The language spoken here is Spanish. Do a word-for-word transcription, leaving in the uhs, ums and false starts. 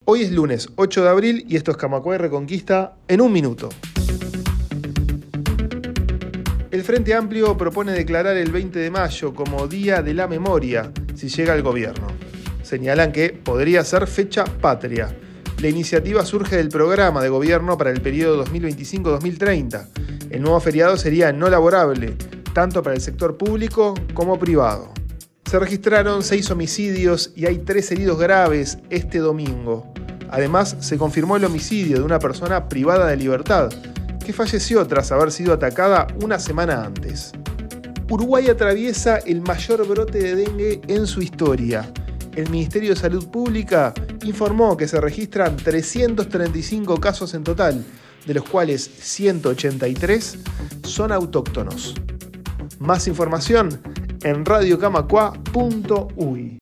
Hoy es lunes ocho de abril y esto es Camacuay Reconquista en un minuto. El Frente Amplio propone declarar el veinte de mayo como Día de la Memoria si llega al gobierno. Señalan que podría ser fecha patria. La iniciativa surge del programa de gobierno para el periodo dos mil veinticinco a dos mil treinta. El nuevo feriado sería no laborable, tanto para el sector público como privado. Se registraron seis homicidios y hay tres heridos graves este domingo. Además, se confirmó el homicidio de una persona privada de libertad, que falleció tras haber sido atacada una semana antes. Uruguay atraviesa el mayor brote de dengue en su historia. El Ministerio de Salud Pública informó que se registran trescientos treinta y cinco casos en total, de los cuales ciento ochenta y tres son autóctonos. Más información en radio camacua punto uy.